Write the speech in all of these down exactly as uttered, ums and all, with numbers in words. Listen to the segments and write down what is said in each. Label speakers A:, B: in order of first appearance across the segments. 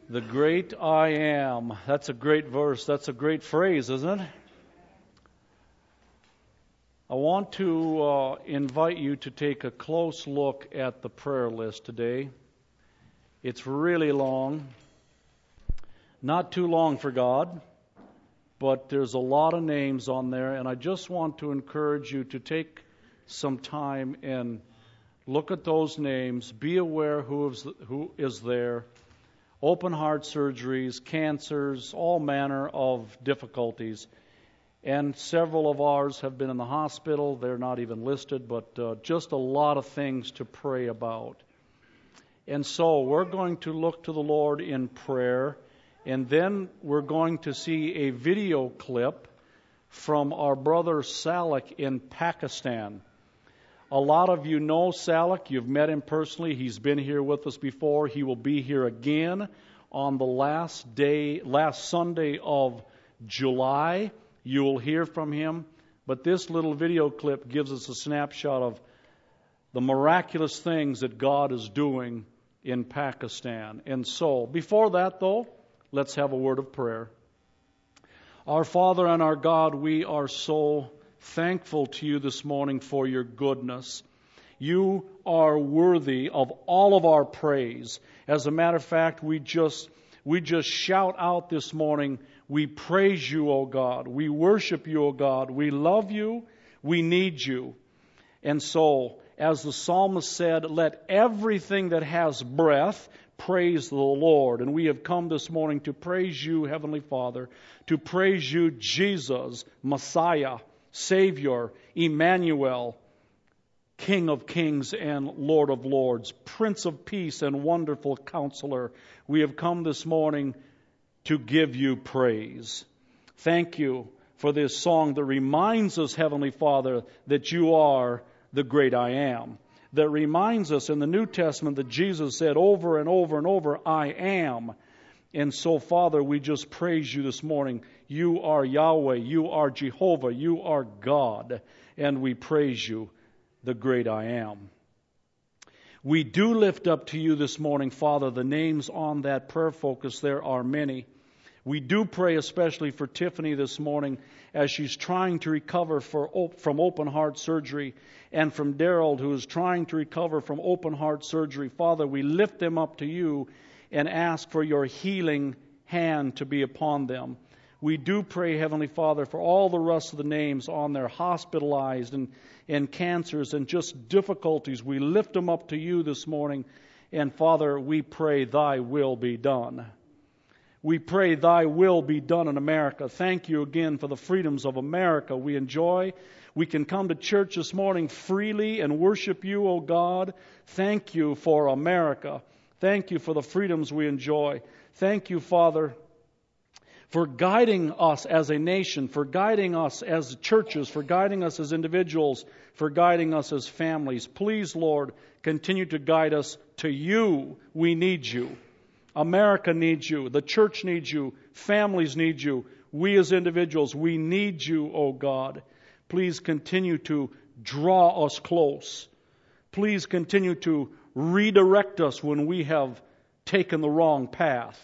A: The great I am. That's a great verse. That's a great phrase, isn't it? I want to uh, invite you to take a close look at the prayer list today. It's really long. Not too long for God, but there's a lot of names on there, and I just want to encourage you to take some time and look at those names. Be aware who is, who is there. Open heart surgeries, cancers, all manner of difficulties. And several of ours have been in the hospital. They're not even listed, but uh, just a lot of things to pray about. And so we're going to look to the Lord in prayer, and then we're going to see a video clip from our brother Salik in Pakistan. A lot of you know Salik. You've met him personally. He's been here with us before. He will be here again on the last day, last Sunday of July. You will hear from him. But this little video clip gives us a snapshot of the miraculous things that God is doing in Pakistan. And so, before that though, let's have a word of prayer. Our Father and our God, we are so thankful to you this morning for your goodness. You are worthy of all of our praise. As a matter of fact, we just we just shout out this morning, we praise you, O God. We worship you, O God. We love you. We need you. And so, as the psalmist said, let everything that has breath praise the Lord. And we have come this morning to praise you, Heavenly Father, to praise you, Jesus, Messiah, Savior, Emmanuel, King of kings and Lord of lords, Prince of peace and wonderful counselor. We have come this morning to give you praise. Thank you for this song that reminds us, Heavenly Father, that you are the great I am. That reminds us in the New Testament that Jesus said over and over and over, I am. And so, Father, we just praise you this morning. You are Yahweh, you are Jehovah, you are God, and we praise you, the great I am. We do lift up to you this morning, Father, the names on that prayer focus. There are many. We do pray especially for Tiffany this morning as she's trying to recover for, from open heart surgery, and from Daryl, who is trying to recover from open heart surgery. Father, we lift them up to you and ask for your healing hand to be upon them. We do pray, Heavenly Father, for all the rest of the names on there, hospitalized and, and cancers and just difficulties. We lift them up to you this morning. And Father, we pray thy will be done. We pray thy will be done in America. Thank you again for the freedoms of America we enjoy. We can come to church this morning freely and worship you, O God. Thank you for America. Thank you for the freedoms we enjoy. Thank you, Father, for guiding us as a nation, for guiding us as churches, for guiding us as individuals, for guiding us as families. Please, Lord, continue to guide us to you. We need you. America needs you. The church needs you. Families need you. We as individuals, we need you, O God. Please continue to draw us close. Please continue to redirect us when we have taken the wrong path.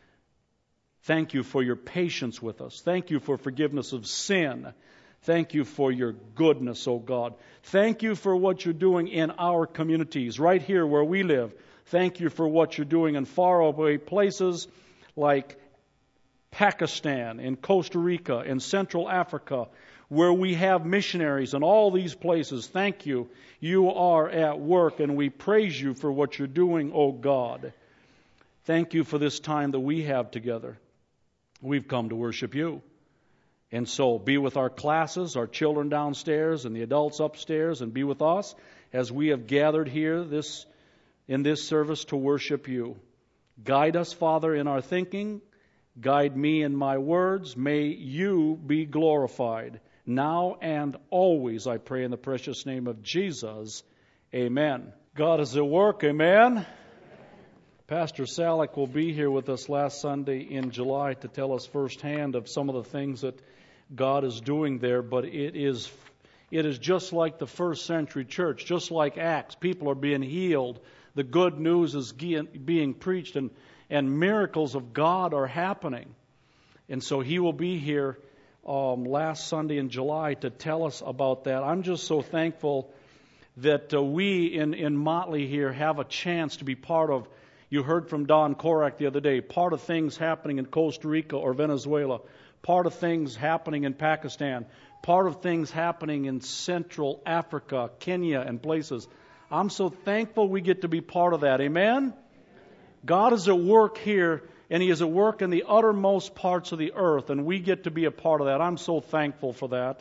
A: Thank you for your patience with us. Thank you for forgiveness of sin. Thank you for your goodness, O God. Thank you for what you're doing in our communities, right here where we live. Thank you for what you're doing in faraway places like Pakistan, in Costa Rica, in Central Africa, where we have missionaries in all these places. Thank you. You are at work, and we praise you for what you're doing, O God. Thank you for this time that we have together. We've come to worship you. And so be with our classes, our children downstairs and the adults upstairs, and be with us as we have gathered here this in this service to worship you. Guide us, Father, in our thinking. Guide me in my words. May you be glorified now and always, I pray in the precious name of Jesus. Amen. God is at work. Amen. Pastor Salik will be here with us last Sunday in July to tell us firsthand of some of the things that God is doing there, but it is it is just like the first century church, just like Acts. People are being healed. The good news is being preached, and, and miracles of God are happening. And so he will be here um, last Sunday in July to tell us about that. I'm just so thankful that uh, we in, in Motley here have a chance to be part of, you heard from Don Korak the other day, part of things happening in Costa Rica or Venezuela, part of things happening in Pakistan, part of things happening in Central Africa, Kenya, and places. I'm so thankful we get to be part of that. Amen? God is at work here, and He is at work in the uttermost parts of the earth, and we get to be a part of that. I'm so thankful for that.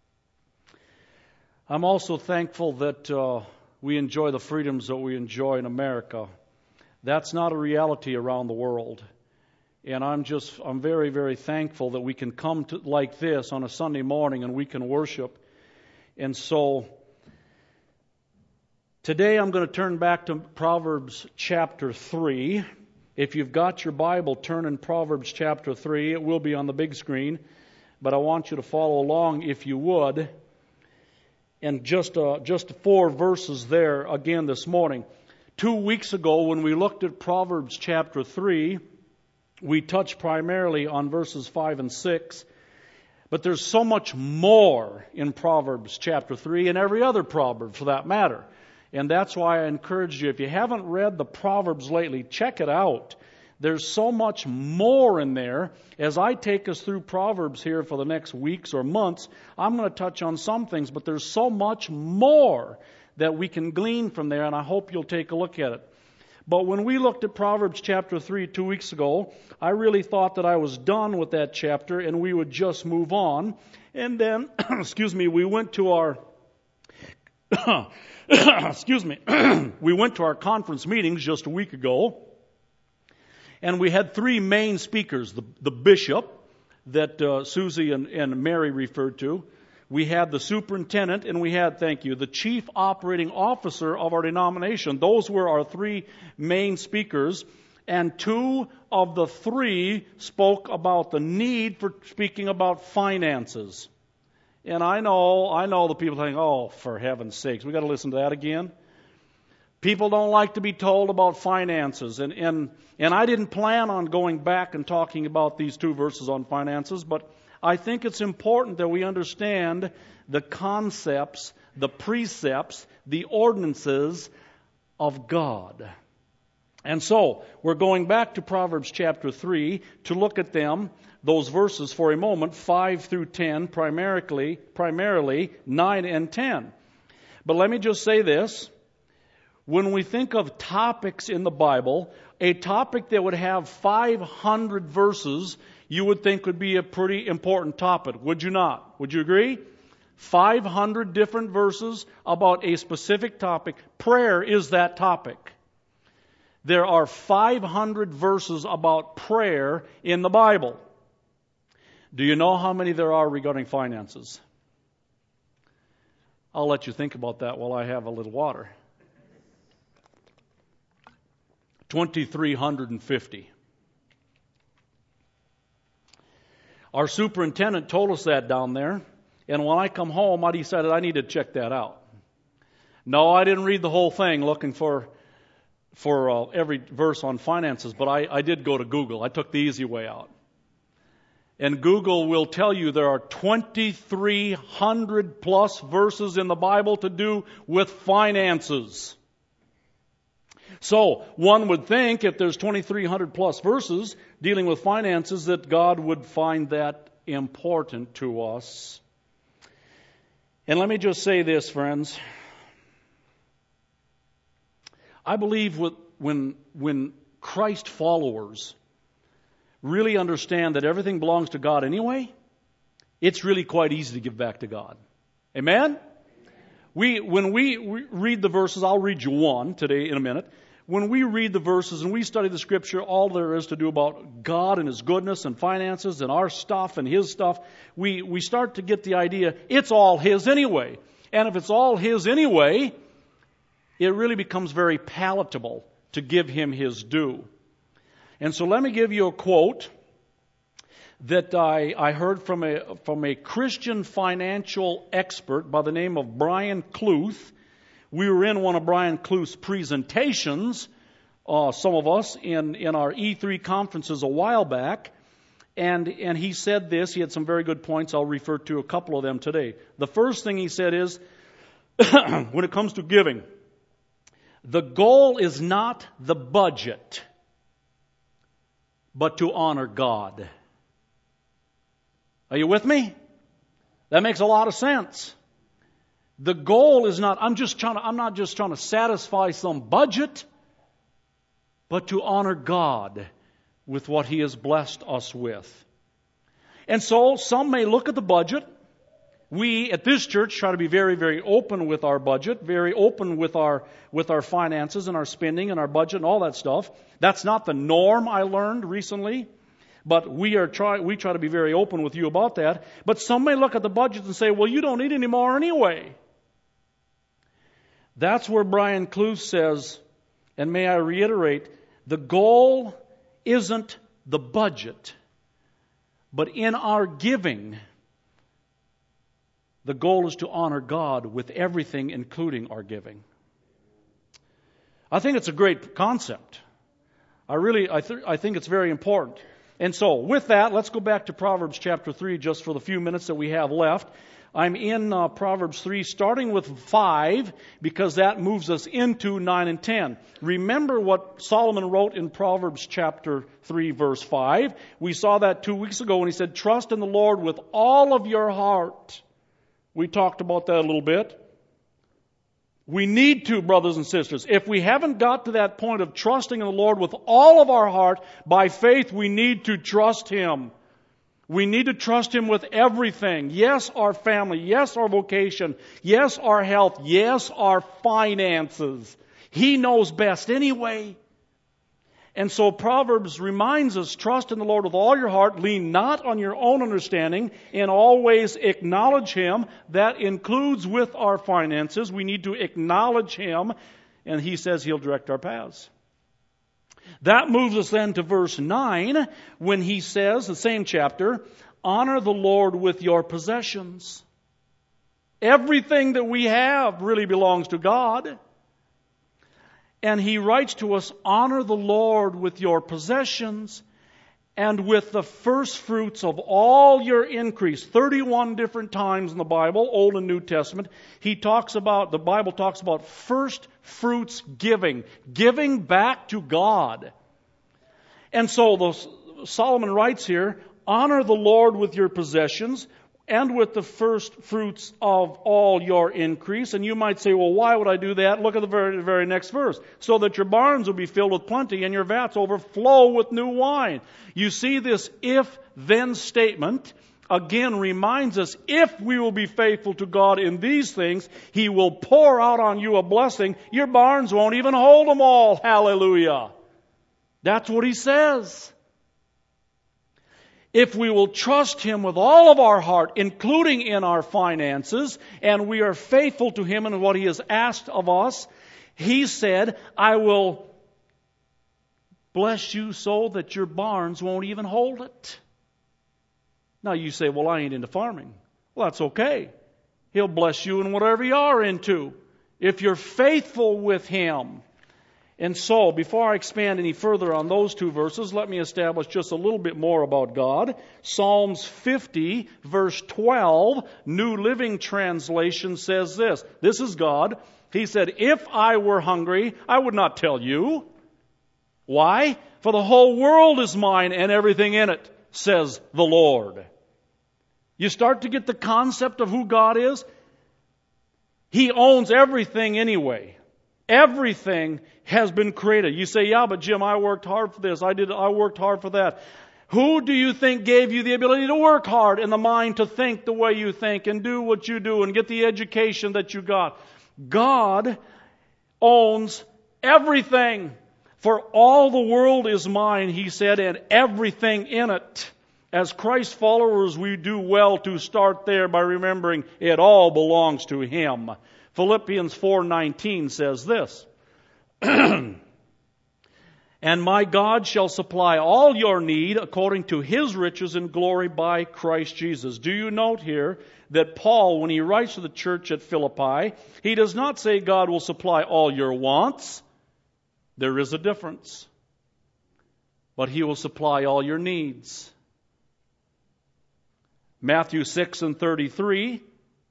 A: I'm also thankful that uh, we enjoy the freedoms that we enjoy in America. That's not a reality around the world. And I'm just, I'm very, very thankful that we can come to like this on a Sunday morning and we can worship. And so, today I'm going to turn back to Proverbs chapter three. If you've got your Bible, turn in Proverbs chapter three. It will be on the big screen, but I want you to follow along if you would. And just uh, just four verses there again this morning. Two weeks ago when we looked at Proverbs chapter three, we touched primarily on verses five and six. But there's so much more in Proverbs chapter three and every other proverb for that matter. And that's why I encourage you, if you haven't read the Proverbs lately, check it out. There's so much more in there. As I take us through Proverbs here for the next weeks or months, I'm going to touch on some things, but there's so much more that we can glean from there, and I hope you'll take a look at it. But when we looked at Proverbs chapter three two weeks ago, I really thought that I was done with that chapter and we would just move on. And then, excuse me, we went to our, excuse me, we went to our conference meetings just a week ago. And we had three main speakers, the, the bishop that uh, Susie and, and Mary referred to. We had the superintendent, and we had, thank you, the chief operating officer of our denomination. Those were our three main speakers. And two of the three spoke about the need for speaking about finances. And I know, I know the people think, oh, for heaven's sakes, we got to listen to that again. People don't like to be told about finances. And, and, and I didn't plan on going back and talking about these two verses on finances, but I think it's important that we understand the concepts, the precepts, the ordinances of God. And so, we're going back to Proverbs chapter three to look at them, those verses for a moment, five through ten, primarily, primarily nine and ten. But let me just say this. When we think of topics in the Bible, a topic that would have five hundred verses, you would think would be a pretty important topic, would you not? Would you agree? five hundred different verses about a specific topic. Prayer is that topic. There are five hundred verses about prayer in the Bible. Do you know how many there are regarding finances? I'll let you think about that while I have a little water. two thousand three hundred fifty. Our superintendent told us that down there, and when I come home, I decided I need to check that out. No, I didn't read the whole thing looking for for uh, every verse on finances, but I, I did go to Google. I took the easy way out. And Google will tell you there are twenty-three hundred plus verses in the Bible to do with finances. So, one would think if there's twenty-three hundred plus verses dealing with finances that God would find that important to us. And let me just say this, friends. I believe when, when Christ followers really understand that everything belongs to God anyway, it's really quite easy to give back to God. Amen? We, when we read the verses, I'll read you one today in a minute. When we read the verses and we study the Scripture, all there is to do about God and His goodness and finances and our stuff and His stuff, we, we start to get the idea it's all His anyway. And if it's all His anyway, it really becomes very palatable to give Him His due. And so let me give you a quote that I, I heard from a, from a Christian financial expert by the name of Brian Kluth. We were in one of Brian Kluth's presentations uh, some of us, in, in our E three conferences a while back. And, and he said this. He had some very good points. I'll refer to a couple of them today. The first thing he said is, when it comes to giving, the goal is not the budget, but to honor God. Are you with me? That makes a lot of sense. The goal is not, I'm just trying to, I'm not just trying to satisfy some budget, but to honor God with what He has blessed us with. And so some may look at the budget. We at this church try to be very, very open with our budget, very open with our with our finances and our spending and our budget and all that stuff. That's not the norm, I learned recently. But we are try we try to be very open with you about that. But some may look at the budget and say, well, you don't need any more anyway. That's where Brian Kluth says, and may I reiterate, the goal isn't the budget, but in our giving, the goal is to honor God with everything, including our giving. I think it's a great concept. I really, I, th- I think it's very important. And so, with that, let's go back to Proverbs chapter three just for the few minutes that we have left. I'm in uh, Proverbs three, starting with five, because that moves us into nine and ten. Remember what Solomon wrote in Proverbs chapter three, verse five. We saw that two weeks ago when he said, trust in the Lord with all of your heart. We talked about that a little bit. We need to, brothers and sisters. If we haven't got to that point of trusting in the Lord with all of our heart, by faith we need to trust Him. We need to trust Him with everything. Yes, our family. Yes, our vocation. Yes, our health. Yes, our finances. He knows best anyway. And so Proverbs reminds us, trust in the Lord with all your heart, lean not on your own understanding, and always acknowledge Him. That includes with our finances. We need to acknowledge Him, and He says He'll direct our paths. That moves us then to verse nine, when he says, the same chapter, honor the Lord with your possessions. Everything that we have really belongs to God. And he writes to us, honor the Lord with your possessions and with the first fruits of all your increase. thirty-one different times in the Bible, Old and New Testament, he talks about, the Bible talks about first fruits giving, giving back to God. And so the, Solomon writes here, honor the Lord with your possessions and with the first fruits of all your increase. And you might say, well, why would I do that? Look at the very, very next verse. So that your barns will be filled with plenty and your vats overflow with new wine. You see, this if-then statement again reminds us, if we will be faithful to God in these things, He will pour out on you a blessing. Your barns won't even hold them all. Hallelujah. That's what he says. If we will trust Him with all of our heart, including in our finances, and we are faithful to Him in what He has asked of us, He said, I will bless you so that your barns won't even hold it. Now you say, well, I ain't into farming. Well, that's okay. He'll bless you in whatever you are into, if you're faithful with Him. And so, before I expand any further on those two verses, let me establish just a little bit more about God. Psalms fifty, verse twelve, New Living Translation says this. This is God. He said, if I were hungry, I would not tell you. Why? For the whole world is mine and everything in it, says the Lord. You start to get the concept of who God is? He owns everything anyway. Everything has been created. You say, yeah, but Jim, I worked hard for this. I did. I worked hard for that. Who do you think gave you the ability to work hard and the mind to think the way you think and do what you do and get the education that you got? God owns everything. For all the world is mine, He said, and everything in it. As Christ followers, we do well to start there by remembering it all belongs to Him. Philippians four nineteen says this, and my God shall supply all your need according to His riches and glory by Christ Jesus. Do you note here that Paul, when he writes to the church at Philippi, he does not say God will supply all your wants. There is a difference. But He will supply all your needs. Matthew six and thirty-three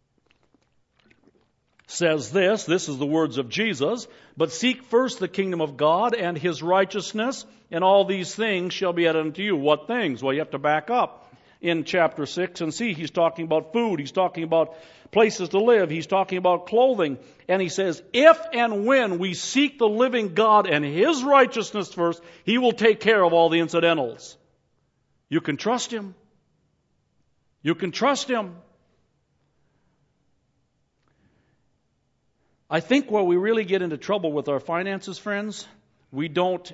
A: says this, this is the words of Jesus, but seek first the kingdom of God and His righteousness, and all these things shall be added unto you. What things? Well, you have to back up in chapter six and see He's talking about food, He's talking about places to live, He's talking about clothing, and He says, if and when we seek the living God and His righteousness first, He will take care of all the incidentals. You can trust Him. You can trust Him. I think where we really get into trouble with our finances, friends, we don't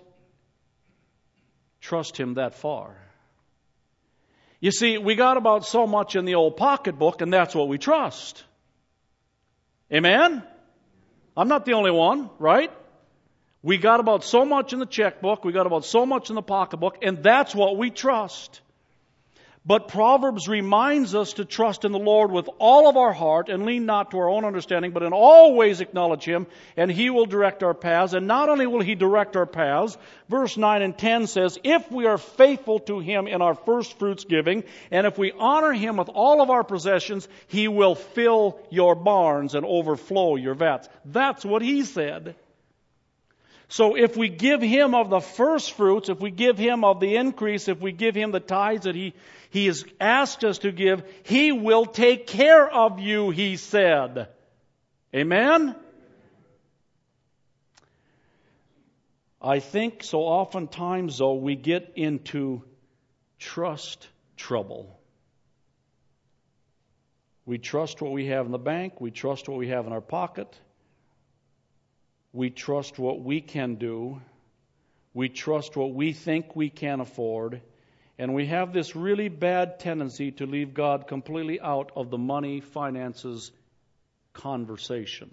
A: trust Him that far. You see, we got about so much in the old pocketbook, and that's what we trust. Amen? I'm not the only one, right? We got about so much in the checkbook, we got about so much in the pocketbook, and that's what we trust. But Proverbs reminds us to trust in the Lord with all of our heart and lean not to our own understanding, but in all ways acknowledge Him, and He will direct our paths. And not only will He direct our paths, verse nine and ten says, if we are faithful to Him in our first fruits giving, and if we honor Him with all of our possessions, He will fill your barns and overflow your vats. That's what He said. So if we give Him of the first fruits, if we give Him of the increase, if we give Him the tithes that He, he has asked us to give, He will take care of you, He said. Amen? I think so oftentimes, though, we get into trust trouble. We trust what we have in the bank. We trust what we have in our pocket. We trust what we can do. We trust what we think we can afford. And we have this really bad tendency to leave God completely out of the money, finances conversation.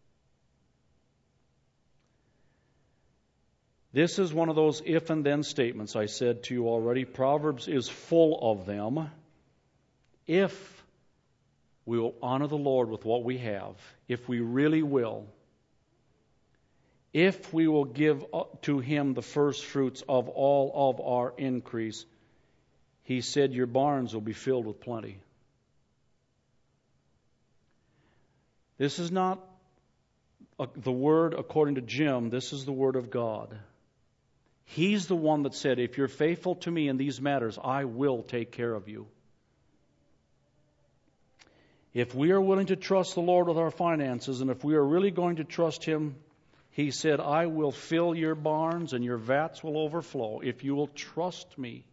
A: This is one of those if and then statements I said to you already. Proverbs is full of them. If we will honor the Lord with what we have, if we really will, if we will give to Him the first fruits of all of our increase, He said your barns will be filled with plenty. This is not the word according to Jim. This is the word of God. He's the one that said, if you're faithful to me in these matters, I will take care of you. If we are willing to trust the Lord with our finances, and if we are really going to trust Him, He said, I will fill your barns and your vats will overflow if you will trust me.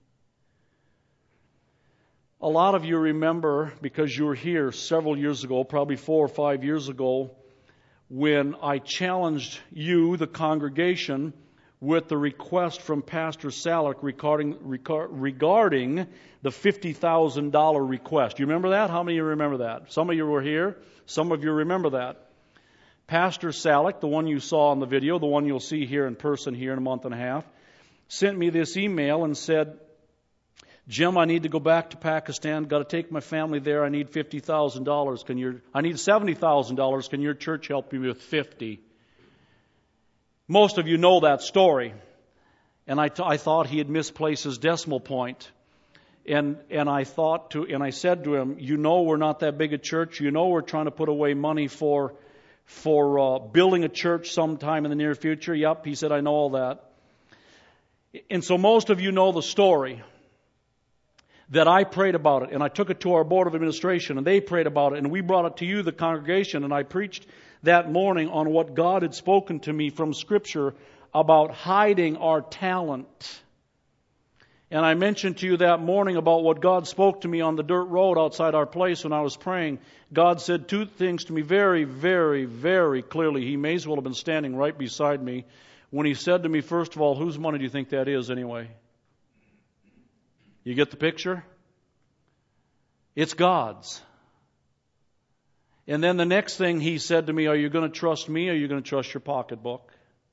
A: A lot of you remember, because you were here several years ago, probably four or five years ago, when I challenged you, the congregation, with the request from Pastor Salick regarding, regarding the fifty thousand dollars request. You remember that? How many of you remember that? Some of you were here. Some of you remember that. Pastor Salick, the one you saw in the video, the one you'll see here in person here in a month and a half, sent me this email and said, Jim, I need to go back to Pakistan. Got to take my family there. I need fifty thousand dollars. Can your I need seventy thousand dollars. Can your church help me with fifty? Most of you know that story. And I, t- I thought he had misplaced his decimal point. And and I thought to and I said to him, you know we're not that big a church. You know we're trying to put away money for for uh, building a church sometime in the near future. Yep, he said, I know all that. And so most of you know the story. That I prayed about it, and I took it to our board of administration, and they prayed about it, and we brought it to you, the congregation, and I preached that morning on what God had spoken to me from Scripture about hiding our talent. And I mentioned to you that morning about what God spoke to me on the dirt road outside our place when I was praying. God said two things to me very, very, very clearly. He may as well have been standing right beside me when He said to me, first of all, whose money do you think that is anyway? You get the picture? It's God's. And then the next thing He said to me, are you going to trust me or are you going to trust your pocketbook?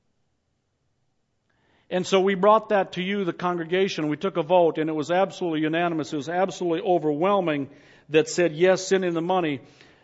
A: And so we brought that to you, the congregation. We took a vote and it was absolutely unanimous. It was absolutely overwhelming that said yes, send in the money.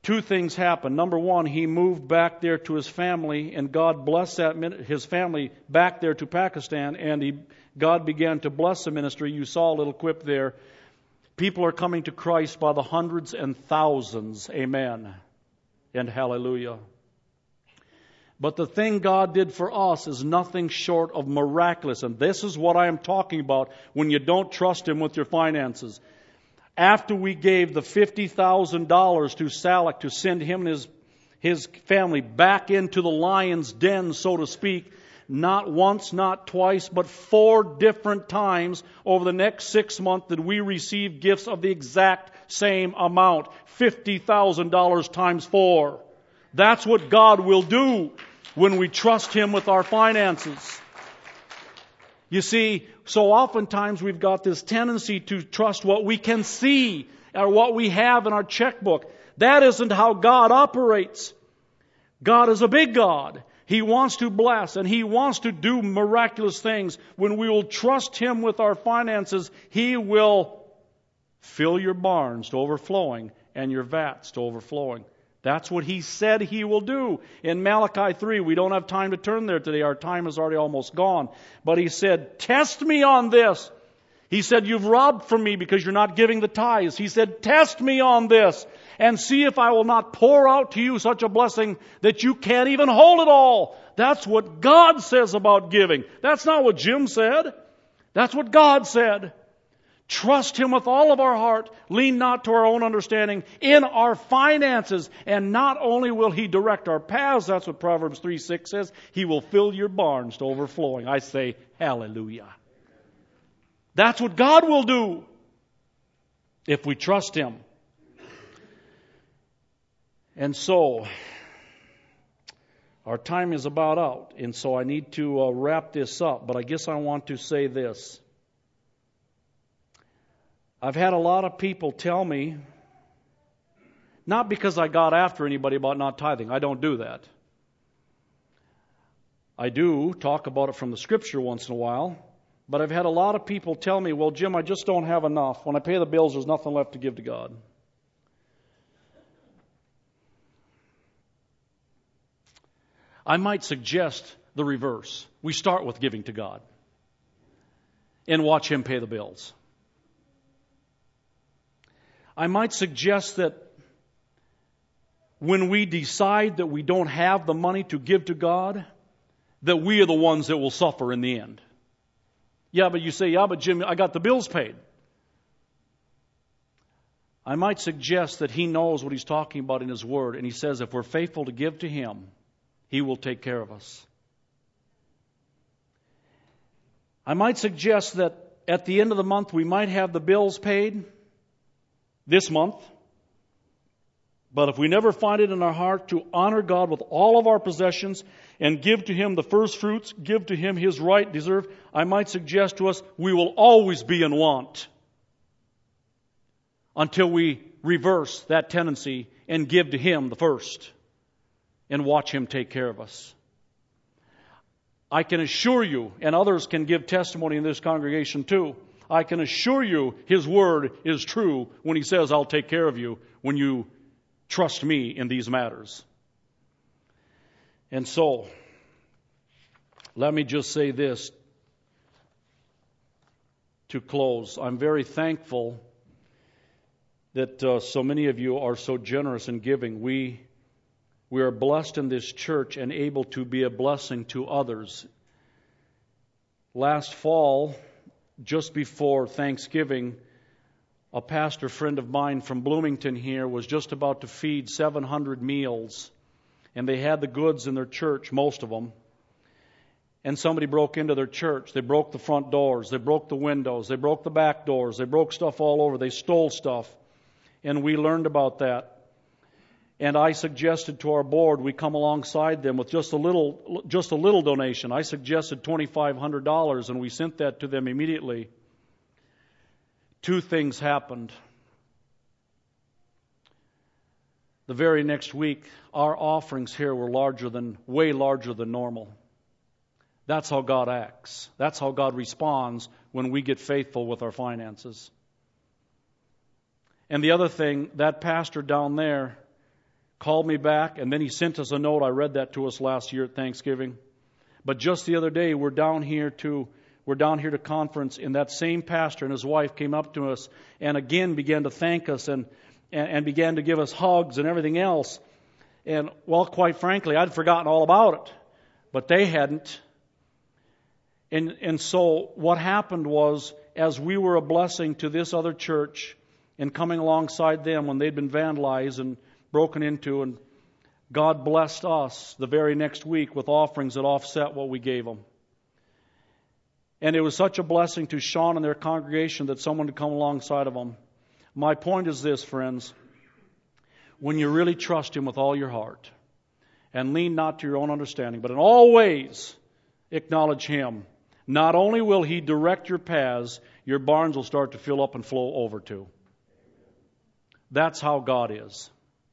A: two things happened. Number one, he moved back there to his family, and God blessed that his family back there to Pakistan, and he, God began to bless the ministry. You saw a little quip there. People are coming to Christ by the hundreds and thousands. Amen. And hallelujah. But the thing God did for us is nothing short of miraculous. And this is what I am talking about when you don't trust Him with your finances. After we gave the fifty thousand dollars to Salak to send him and his, his family back into the lion's den, so to speak, not once, not twice, but four different times over the next six months did we receive gifts of the exact same amount. fifty thousand dollars times four. That's what God will do when we trust Him with our finances. You see, so oftentimes we've got this tendency to trust what we can see or what we have in our checkbook. That isn't how God operates. God is a big God. He wants to bless and He wants to do miraculous things. When we will trust Him with our finances, He will fill your barns to overflowing and your vats to overflowing. That's what He said He will do. In Malachi three, we don't have time to turn there today. Our time is already almost gone. But He said, test me on this. He said, you've robbed from me because you're not giving the tithes. He said, test me on this and see if I will not pour out to you such a blessing that you can't even hold it all. That's what God says about giving. That's not what Jim said. That's what God said. Trust Him with all of our heart. Lean not to our own understanding in our finances. And not only will He direct our paths, that's what Proverbs three six says, He will fill your barns to overflowing. I say, hallelujah. That's what God will do if we trust Him. And so, our time is about out. And so I need to uh, wrap this up. But I guess I want to say this. I've had a lot of people tell me, not because I got after anybody about not tithing. I don't do that. I do talk about it from the Scripture once in a while. But I've had a lot of people tell me, well, Jim, I just don't have enough. When I pay the bills, there's nothing left to give to God. I might suggest the reverse. We start with giving to God and watch Him pay the bills. I might suggest that when we decide that we don't have the money to give to God, that we are the ones that will suffer in the end. Yeah, but you say, yeah, but Jim, I got the bills paid. I might suggest that He knows what He's talking about in His Word, and He says if we're faithful to give to Him, He will take care of us. I might suggest that at the end of the month we might have the bills paid this month, but if we never find it in our heart to honor God with all of our possessions and give to Him the first fruits, give to Him His right deserved, I might suggest to us we will always be in want until we reverse that tendency and give to Him the first and watch Him take care of us. I can assure you, and others can give testimony in this congregation too, I can assure you His Word is true when He says, I'll take care of you when you trust me in these matters. And so, let me just say this to close. I'm very thankful that uh, so many of you are so generous in giving. We, we are blessed in this church and able to be a blessing to others. Last fall, just before Thanksgiving, a pastor friend of mine from Bloomington here was just about to feed seven hundred meals. And they had the goods in their church, most of them. And somebody broke into their church. They broke the front doors. They broke the windows. They broke the back doors. They broke stuff all over. They stole stuff. And we learned about that. And I suggested to our board we come alongside them with just a little just a little donation. I suggested twenty-five hundred dollars, and we sent that to them immediately. Two things happened. The very next week, our offerings here were larger than, way larger than normal. That's how God acts. That's how God responds when we get faithful with our finances. And the other thing, that pastor down there, called me back, and then he sent us a note. I read that to us last year at Thanksgiving. But just the other day, we're down here to we're down here to conference, and that same pastor and his wife came up to us and again began to thank us and, and, and began to give us hugs and everything else. And, well, quite frankly, I'd forgotten all about it, but they hadn't. And, and so what happened was, as we were a blessing to this other church and coming alongside them when they'd been vandalized and broken into, and God blessed us the very next week with offerings that offset what we gave them. And it was such a blessing to Sean and their congregation that someone would come alongside of them. My point is this, friends. When you really trust Him with all your heart and lean not to your own understanding, but in all ways acknowledge Him, not only will He direct your paths, your barns will start to fill up and flow over too. That's how God is.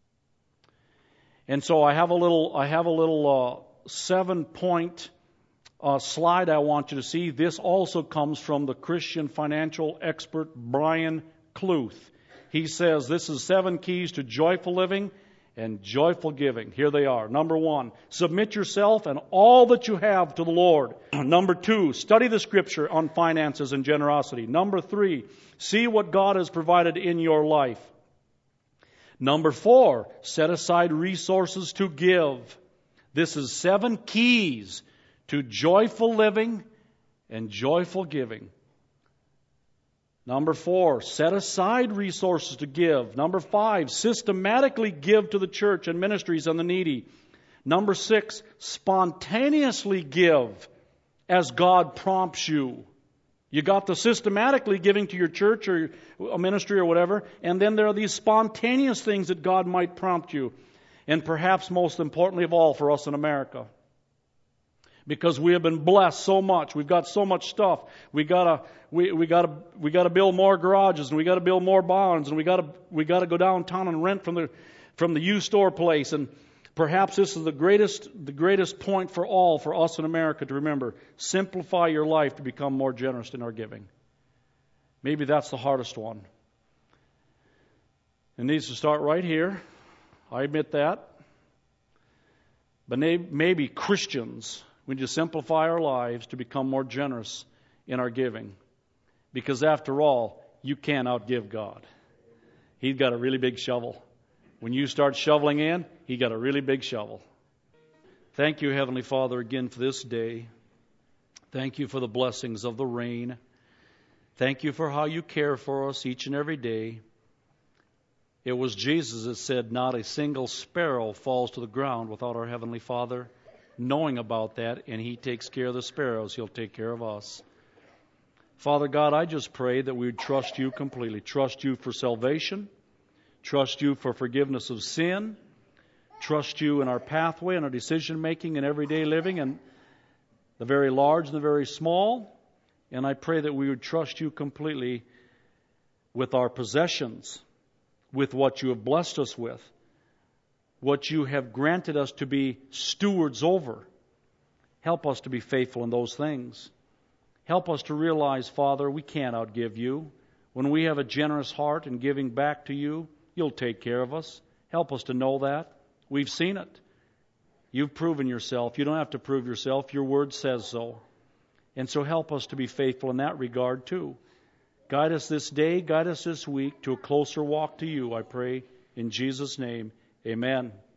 A: And so I have a little, I have a little uh, seven-point uh, slide I want you to see. This also comes from the Christian financial expert Brian Kluth. He says this is seven keys to joyful living and joyful giving. Here they are. Number one, submit yourself and all that you have to the Lord. Number two, study the Scripture on finances and generosity. Number three, see what God has provided in your life. Number four, set aside resources to give. This is seven keys to joyful living and joyful giving. Number four, set aside resources to give. Number five, systematically give to the church and ministries and the needy. Number six, spontaneously give as God prompts you. You got the systematically giving to your church or a ministry or whatever, and then there are these spontaneous things that God might prompt you. And perhaps most importantly of all for us in America, because we have been blessed so much. We've got so much stuff. We gotta we we gotta we gotta build more garages, and we gotta build more barns, and we gotta we gotta go downtown and rent from the from the used store place. And perhaps this is the greatest the greatest point for all for us in America to remember. Simplify your life to become more generous in our giving. Maybe that's the hardest one. It needs to start right here. I admit that. But maybe Christians, we need to simplify our lives to become more generous in our giving. Because after all, you can't outgive God. He's got a really big shovel. When you start shoveling in, He got a really big shovel. Thank you, Heavenly Father, again for this day. Thank you for the blessings of the rain. Thank you for how you care for us each and every day. It was Jesus that said, not a single sparrow falls to the ground without our Heavenly Father knowing about that, and He takes care of the sparrows. He'll take care of us. Father God, I just pray that we would trust You completely. Trust You for salvation. Trust You for forgiveness of sin. Trust You in our pathway and our decision-making and everyday living, and the very large and the very small. And I pray that we would trust You completely with our possessions, with what You have blessed us with, what You have granted us to be stewards over. Help us to be faithful in those things. Help us to realize, Father, we can't outgive You. When we have a generous heart in giving back to You, You'll take care of us. Help us to know that. We've seen it. You've proven Yourself. You don't have to prove yourself. Your Word says so. And so help us to be faithful in that regard too. Guide us this day, guide us this week to a closer walk to You, I pray, in Jesus' name. Amen.